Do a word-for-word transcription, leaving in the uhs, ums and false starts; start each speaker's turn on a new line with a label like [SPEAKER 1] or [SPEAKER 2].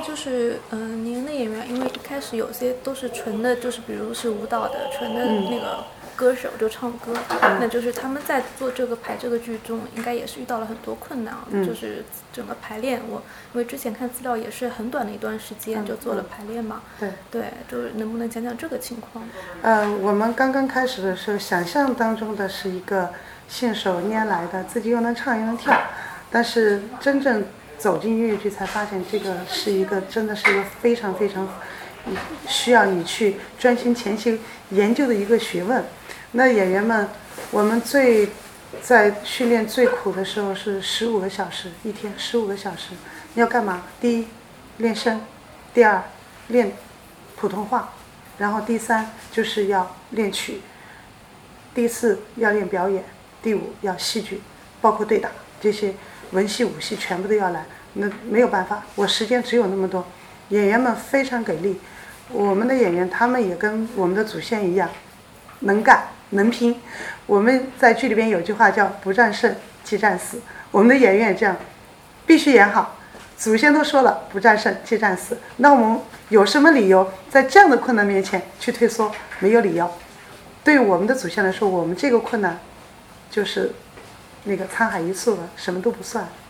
[SPEAKER 1] 就是嗯、呃，您的演员因为一开始有些都是纯的，就是比如是舞蹈的，纯的那个歌手就唱歌，嗯、那就是他们在做这个排这个剧中，应该也是遇到了很多困难，嗯、就是整个排练，我因为之前看资料也是很短的一段时间就做了排练嘛，
[SPEAKER 2] 嗯、
[SPEAKER 1] 对对，就是能不能讲讲这个情况？
[SPEAKER 2] 呃，我们刚刚开始的时候，想象当中的是一个信手拈来的，自己又能唱又能跳，但是真正走进越剧才发现，这个是一个真的是一个非常非常需要你去专心潜心研究的一个学问。那演员们，我们最在训练最苦的时候是十五个小时一天，十五个小时，你要干嘛？第一，练声；第二，练普通话；然后第三就是要练曲；第四要练表演；第五要戏剧，包括对打这些文戏武戏全部都要来。那没有办法，我时间只有那么多。演员们非常给力，我们的演员他们也跟我们的祖先一样，能干能拼。我们在剧里边有句话叫不战胜即战死，我们的演员也这样，必须演好。祖先都说了不战胜即战死，那我们有什么理由在这样的困难面前去退缩？没有理由。对于我们的祖先来说，我们这个困难就是那个沧海一粟了，什么都不算。